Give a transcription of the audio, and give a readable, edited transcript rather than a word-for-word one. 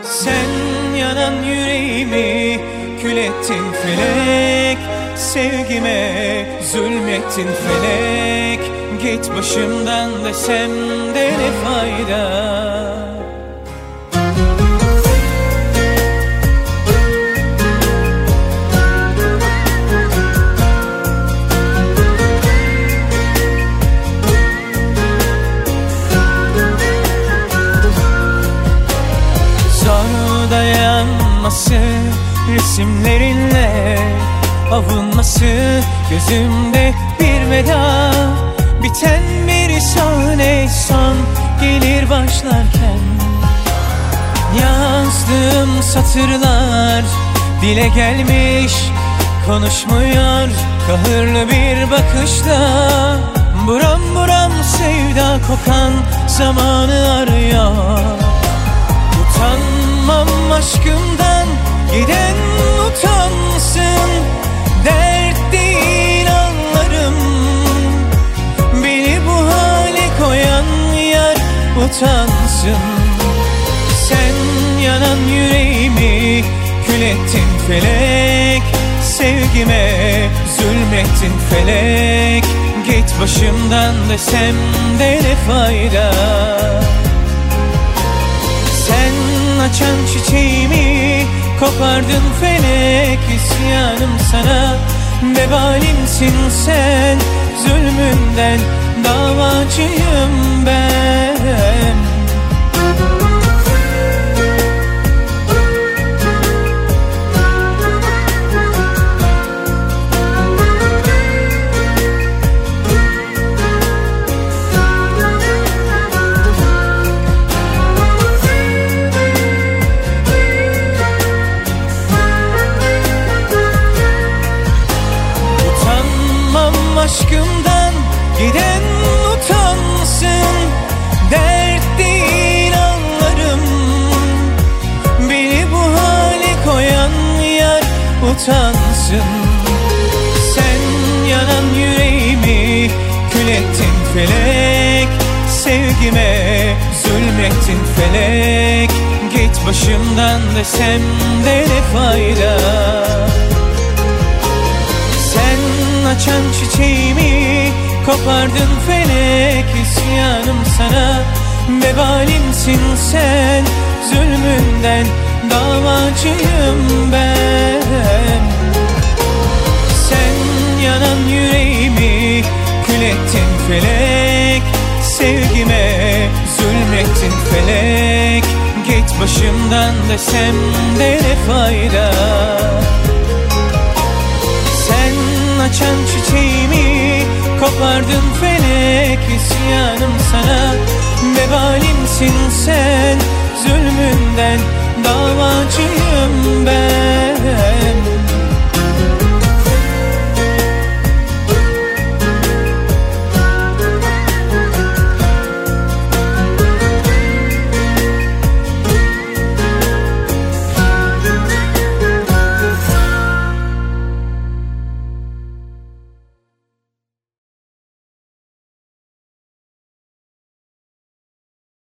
Sen yanan yüreğimi kül ettin felek, sevgime zulmettin felek. Git başımdan desem de ne fayda? Zor dayanması resimlerinle, avunması gözümde bir veda. Biten bir sahne son gelir başlarken, yazdığım satırlar dile gelmiş, konuşmuyor kahırlı bir bakışla. Buram buram sevda kokan zamanı arıyor. Utanmam aşkımdan, giden utansın. Dert değil anlarım, beni bu hale koyan yar utansın. Sen yanan yüreğimi kül ettin felek, sevgime zulmettin felek. Git başımdan desem de ne fayda? Sen açan çiçeğimi kopardın felek, isyanım sana. Vebalimsin sen, zulmünden davacıyım ben. Aşkımdan giden utansın. Dert değil anlarım, beni bu hale koyan yar utansın. Sen yanan yüreğimi kül ettin felek, sevgime zulmettin felek. Git başımdan desem de ne fayda? Açan çiçeğimi kopardın felek, isyanım sana. Vebalimsin sen, zulmünden davacıyım ben. Sen yanan yüreğimi kül ettin felek, sevgime zulmettin felek. Git başımdan desem de ne fayda? Açan çiçeğimi kopardın felek, isyanım sana. Vebalimsin sen, zulmünden davacıyım ben.